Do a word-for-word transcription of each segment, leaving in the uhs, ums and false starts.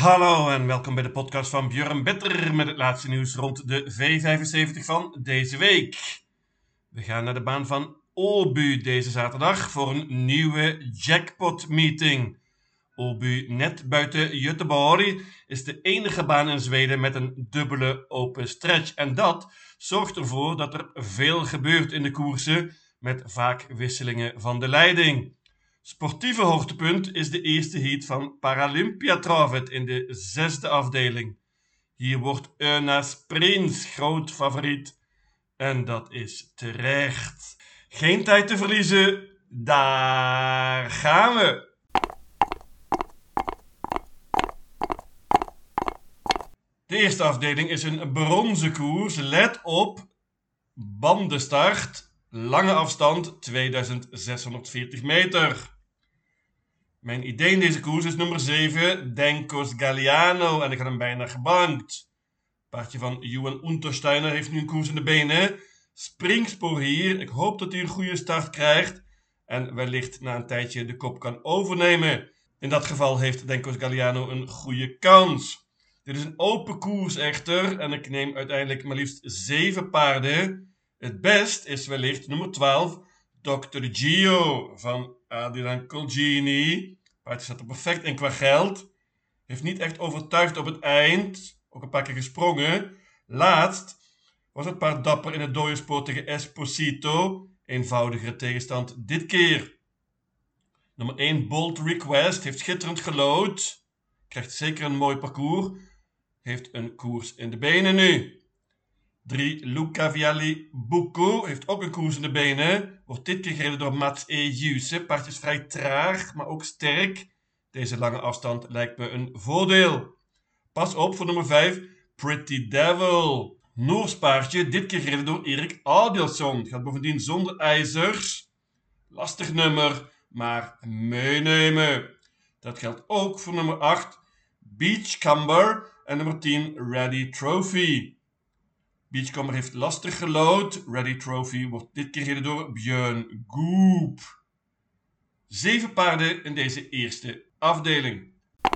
Hallo en welkom bij de podcast van Björn Bitter met het laatste nieuws rond de V vijfenzeventig van deze week. We gaan naar de baan van Åby deze zaterdag voor een nieuwe jackpot meeting. Åby, net buiten Göteborg, is de enige baan in Zweden met een dubbele open stretch. En dat zorgt ervoor dat er veel gebeurt in de koersen met vaak wisselingen van de leiding. Sportieve hoogtepunt is de eerste heat van Paralympiatravet in de zesde afdeling. Hier wordt Önas Prins groot favoriet. En dat is terecht. Geen tijd te verliezen. Daar gaan we. De eerste afdeling is een bronzen koers. Let op. Bandenstart. Lange afstand. tweeduizend zeshonderdveertig meter. Mijn idee in deze koers is nummer zeven, Denkos Galliano. En ik had hem bijna gebankt. Paardje van Johan Untersteiner heeft nu een koers in de benen. Springspoor hier. Ik hoop dat hij een goede start krijgt. En wellicht na een tijdje de kop kan overnemen. In dat geval heeft Denkos Galliano een goede kans. Dit is een open koers echter. En ik neem uiteindelijk maar liefst zeven paarden. Het best is wellicht nummer twaalf, dokter Gio van Adrian Colgjini. Paardje staat er perfect in qua geld. Heeft niet echt overtuigd op het eind. Ook een paar keer gesprongen. Laatst was het paard dapper in het dode spoor tegen Esposito. Eenvoudigere tegenstand dit keer. Nummer één, Bold Request. Heeft schitterend gelood. Krijgt zeker een mooi parcours. Heeft een koers in de benen nu. drie, Luca Vialli Bucco. Heeft ook een koers in de benen. Wordt dit keer gereden door Mats E. Juse. Paardje is vrij traag, maar ook sterk. Deze lange afstand lijkt me een voordeel. Pas op voor nummer vijf, Pretty Devil. Noors paardje, dit keer gereden door Erik Adelsson. Gaat bovendien zonder ijzers. Lastig nummer, maar meenemen. Dat geldt ook voor nummer acht, Beachcomber. En nummer tien, Ready Trophy. Beachcomber heeft lastig gelood. Ready Trophy wordt dit keer gereden door Björn Goop. Zeven paarden in deze eerste afdeling.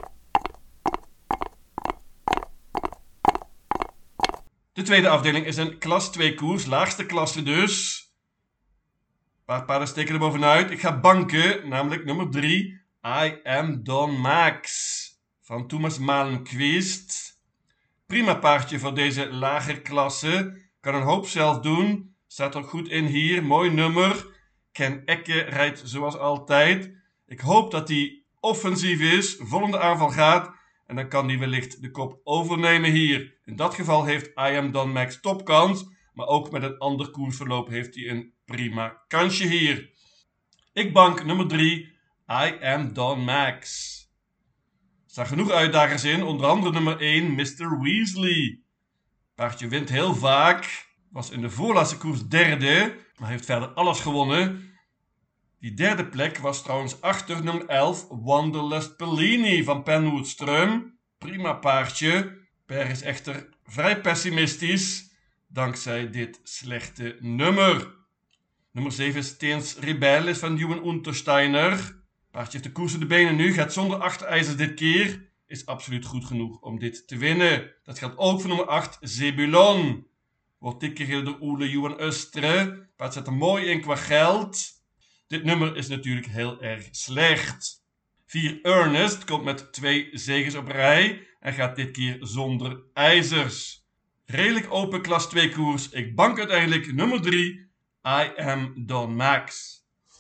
De tweede afdeling is een klas twee koers, laagste klasse dus. Een paar paarden steken er bovenuit. Ik ga banken, namelijk nummer drie, I Am Don Max van Thomas Malmqvist. Prima paardje voor deze lage klasse. Kan een hoop zelf doen. Staat er goed in hier. Mooi nummer. Ken Ekke rijdt zoals altijd. Ik hoop dat hij offensief is. Vol in de aanval gaat. En dan kan hij wellicht de kop overnemen hier. In dat geval heeft I Am Don Max topkans. Maar ook met een ander koersverloop heeft hij een prima kansje hier. Ik bank nummer drie. I Am Don Max. Er staan genoeg uitdagers in, onder andere nummer één, mister Weasley. Paardje wint heel vaak, was in de voorlaatste koers derde, maar heeft verder alles gewonnen. Die derde plek was trouwens achter nummer elf, Wanderlust Pellini van Penwoodström. Prima paardje. Per is echter vrij pessimistisch, dankzij dit slechte nummer. Nummer zeven, Steens Rebellis van Johan Untersteiner. Paardje heeft de koers in de benen nu, gaat zonder achterijzers dit keer. Is absoluut goed genoeg om dit te winnen. Dat geldt ook voor nummer acht, Zebulon. Wordt dit keer gereden door Ole Johan Östre. Paard zet er mooi in qua geld. Dit nummer is natuurlijk heel erg slecht. vier, Ernest komt met twee zegens op rij. En gaat dit keer zonder ijzers. Redelijk open klas twee koers. Ik bank uiteindelijk nummer drie, I Am Don Max.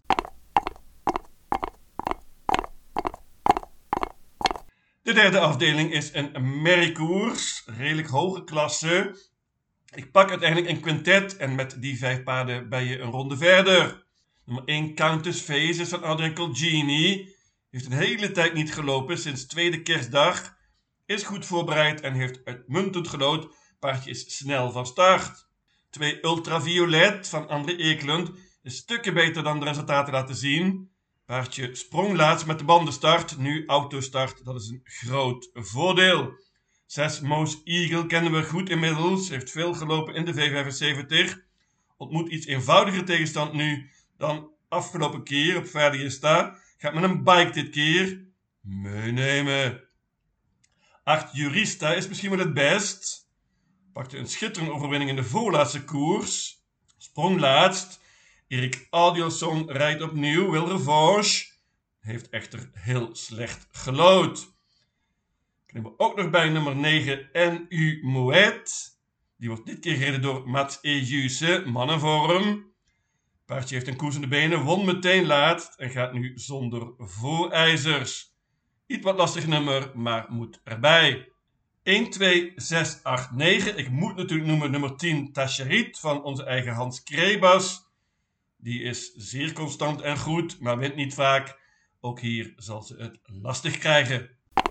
De derde afdeling is een merriekoers, redelijk hoge klasse. Ik pak uiteindelijk een quintet en met die vijf paarden ben je een ronde verder. Nummer één, Countess Phases van Adrian Colgjini. Heeft een hele tijd niet gelopen, sinds tweede kerstdag. Is goed voorbereid en heeft uitmuntend gelood. Paardje is snel van start. twee, Ultraviolet van André Ekelund. Is stukken beter dan de resultaten laten zien. Paardje sprong laatst met de bandenstart, nu autostart. Dat is een groot voordeel. zes, Moose Eagle kennen we goed inmiddels. Heeft veel gelopen in de V vijfenzeventig. Ontmoet iets eenvoudiger tegenstand nu dan afgelopen keer op Verdiesta. Gaat met een bike dit keer. Meenemen. acht Jurista is misschien wel het best. Pakte een schitterende overwinning in de voorlaatste koers. Sprong laatst. Erik Adielson rijdt opnieuw, wil revanche. Heeft echter heel slecht gelood. Ik neem er ook nog bij nummer negen N U Moet. Die wordt dit keer gereden door Mats Ejuse, mannenvorm. Paardje heeft een koers in de benen, won meteen laat en gaat nu zonder voorijzers. Iets wat lastig nummer, maar moet erbij. een, twee, zes, acht, negen. Ik moet natuurlijk noemen nummer tien Tacherit van onze eigen Hans Krebas. Die is zeer constant en goed, maar wint niet vaak. Ook hier zal ze het lastig krijgen.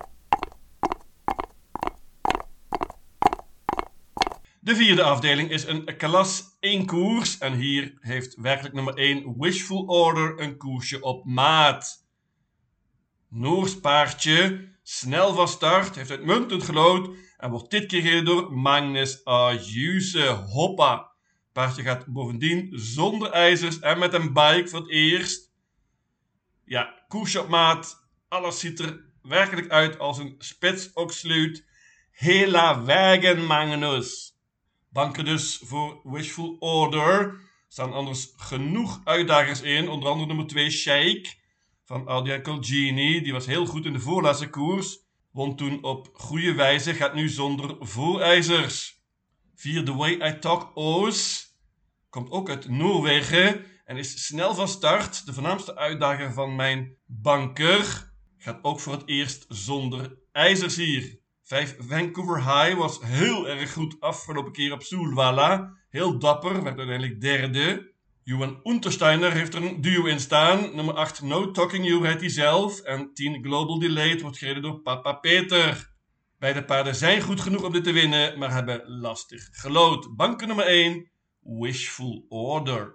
De vierde afdeling is een klas één koers. En hier heeft werkelijk nummer één Wishful Order een koersje op maat. Noors paardje, snel van start, heeft uitmuntend gelood en wordt dit keer gereden door Magnus Ajuse. Hoppa! Paardje gaat bovendien zonder ijzers en met een bike voor het eerst. Ja, koersje op maat. Alles ziet er werkelijk uit als een spitsoksluit. Hela wagen Magnus. Banken dus voor Wishful Order. Er staan anders genoeg uitdagers in. Onder andere nummer twee Sheikh van Adrian Colgini. Die was heel goed in de voorlaatste koers. Won toen op goede wijze. Gaat nu zonder voorijzers. vier The Way I Talk O's. Komt ook uit Noorwegen. En is snel van start. De voornaamste uitdager van mijn banker. Gaat ook voor het eerst zonder ijzers hier. vijf Vancouver High was heel erg goed afgelopen keer op Solvalla. Heel dapper, werd uiteindelijk derde. Johan Untersteiner heeft er een duo in staan. Nummer acht No Talking You rijdt hij zelf. En tien Global Delayed wordt gereden door Papa Peter. Beide paarden zijn goed genoeg om dit te winnen, maar hebben lastig gelood. Banken nummer één, Wishful Order.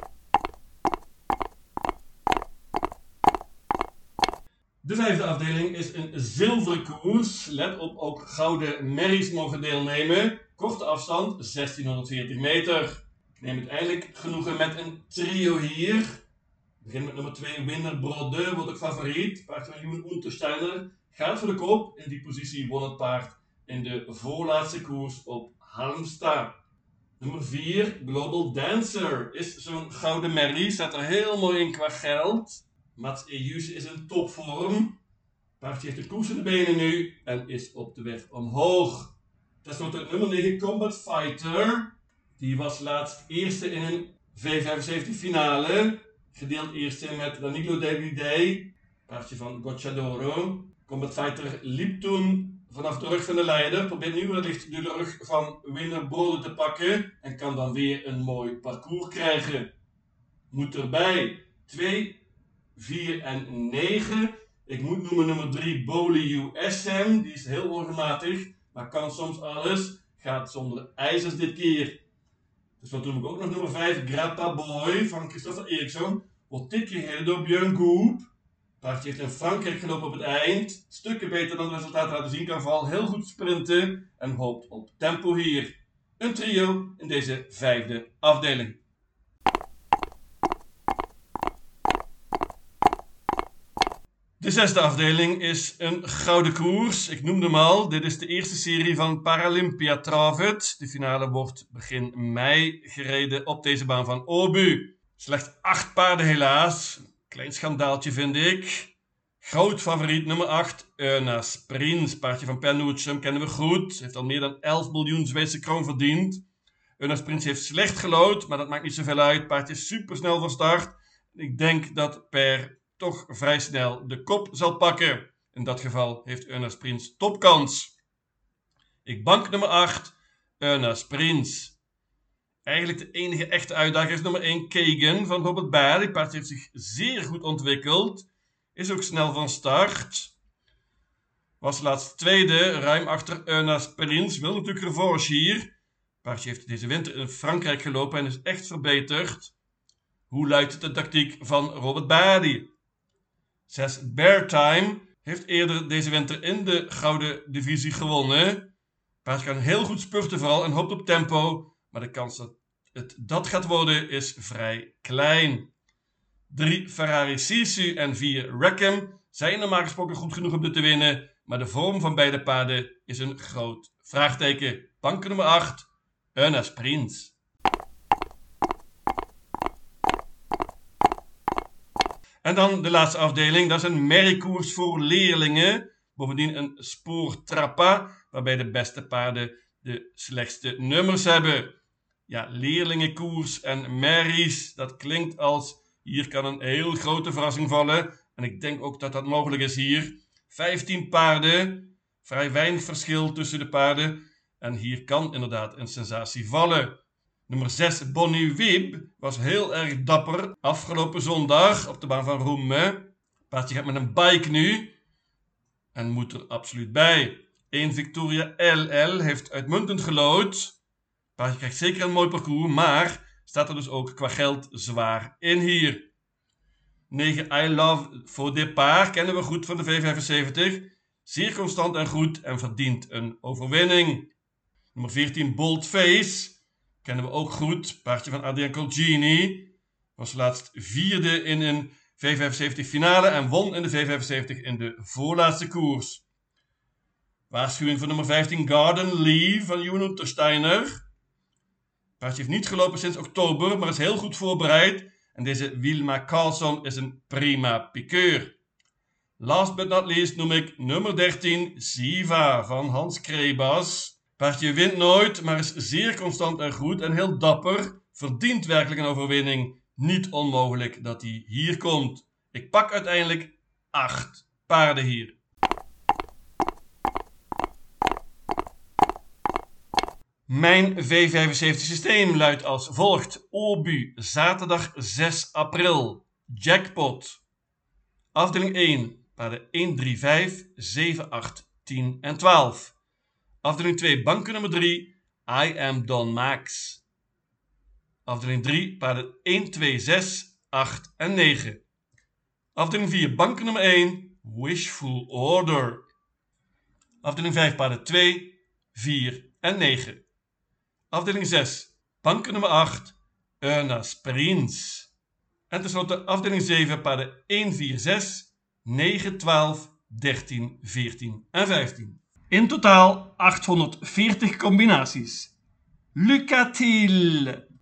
De vijfde afdeling is een zilveren koers. Let op, ook gouden merries mogen deelnemen. Korte afstand, zestienhonderdveertig meter. Ik neem uiteindelijk genoegen met een trio hier. Ik begin met nummer twee, Winner Brodeur, wordt ook favoriet. Paard van Johan Untersteiner gaat voor de kop. In die positie won het paard in de voorlaatste koers op Halmstad. Nummer vier, Global Dancer, is zo'n gouden merrie. Staat er heel mooi in qua geld. Mats Ejuse is in topvorm. Paardje heeft de koers in de benen nu en is op de weg omhoog. Ten slotte nummer negen, Combat Fighter. Die was laatst eerste in een V vijfenzeventig finale. Gedeeld eerste met Danilo Davide. Paardje van Gocciadoro. Combat Fighter liep toen vanaf de rug van de leider. Probeert nu wellicht de rug van Winner Brodeur te pakken. En kan dan weer een mooi parcours krijgen. Moet erbij twee, vier en negen. Ik moet noemen nummer drie Boli U S M. Die is heel onregelmatig, maar kan soms alles. Gaat zonder ijzers dit keer. Dus wat noem ik ook nog nummer vijf Grappa Boy van Christopher Eriksson. Wordt dit keer gereden door Björn Goop. Paardje heeft in Frankrijk gelopen op het eind. Stukken beter dan het resultaat laten zien. Kan vooral heel goed sprinten en hoopt op tempo hier. Een trio in deze vijfde afdeling. De zesde afdeling is een gouden koers. Ik noemde hem al. Dit is de eerste serie van Paralympia Travet. De finale wordt begin mei gereden op deze baan van Åby. Slechts acht paarden helaas. Klein schandaaltje vind ik. Groot favoriet nummer acht. Önas Prins. Paardje van Per Nordström kennen we goed. Heeft al meer dan elf miljoen Zweedse kroon verdiend. Önas Prins heeft slecht gelood, maar dat maakt niet zoveel uit. Paardje is supersnel van start. Ik denk dat Per toch vrij snel de kop zal pakken. In dat geval heeft Önas Prins topkans. Ik bank nummer acht, Önas Prins. Eigenlijk de enige echte uitdager is nummer één, Kagan van Robert Baer. Die paard heeft zich zeer goed ontwikkeld. Is ook snel van start. Was laatst tweede, ruim achter Önas Prins. Wil natuurlijk revanche hier. Paardje heeft deze winter in Frankrijk gelopen en is echt verbeterd. Hoe luidt de tactiek van Robert Baer? zes Bear Time heeft eerder deze winter in de gouden divisie gewonnen. Paard kan heel goed spurten vooral en hoopt op tempo. Maar de kans dat het dat gaat worden is vrij klein. drie Ferrari Sisu en vier Rackham zijn normaal gesproken goed genoeg om dit te winnen. maar de vorm van beide paarden is een groot vraagteken. Bank nummer acht, Earnest Prince. En dan de laatste afdeling, dat is een merriekoers voor leerlingen. Bovendien een spoortrappa, waarbij de beste paarden de slechtste nummers hebben. Ja, leerlingenkoers en merries, dat klinkt als hier kan een heel grote verrassing vallen. En ik denk ook dat dat mogelijk is hier. vijftien paarden, vrij weinig verschil tussen de paarden. En hier kan inderdaad een sensatie vallen. Nummer zes, Bonnie Wieb, was heel erg dapper. Afgelopen zondag op de baan van Roumain. Paardje gaat met een bike nu. En moet er absoluut bij. één Victoria L L heeft uitmuntend gelood. Paardje krijgt zeker een mooi parcours, maar staat er dus ook qua geld zwaar in hier. negen I Love voor Départ kennen we goed van de V vijfenzeventig. Zeer constant en goed en verdient een overwinning. Nummer veertien Bold Face kennen we ook goed. Paardje van Adrian Colgini. Was laatst vierde in een V vijfenzeventig finale en won in de V vijfenzeventig in de voorlaatste koers. Waarschuwing voor nummer vijftien Garden Lee van Johan Untersteiner. Paardje heeft niet gelopen sinds oktober, maar is heel goed voorbereid. En deze Wilma Carlson is een prima piqueur. Last but not least noem ik nummer dertien Siva van Hans Krebas. Paardje wint nooit, maar is zeer constant en goed en heel dapper. Verdient werkelijk een overwinning. Niet onmogelijk dat hij hier komt. Ik pak uiteindelijk acht paarden hier. Mijn V vijfenzeventig systeem luidt als volgt. Obu, zaterdag zes april. Jackpot. Afdeling één, paarden één, drie, vijf, zeven, acht, tien en twaalf. Afdeling twee, banken nummer drie, I Am Don Max. Afdeling drie, paarden één, twee, zes, acht en negen. Afdeling vier, banken nummer één, Wishful Order. Afdeling vijf, paarden twee, vier en negen. Afdeling zes, banken nummer acht, Earnest Prince. En tenslotte afdeling zeven, paarden één, vier, zes, negen, twaalf, dertien, veertien en vijftien. In totaal achthonderdveertig combinaties. Lucatil!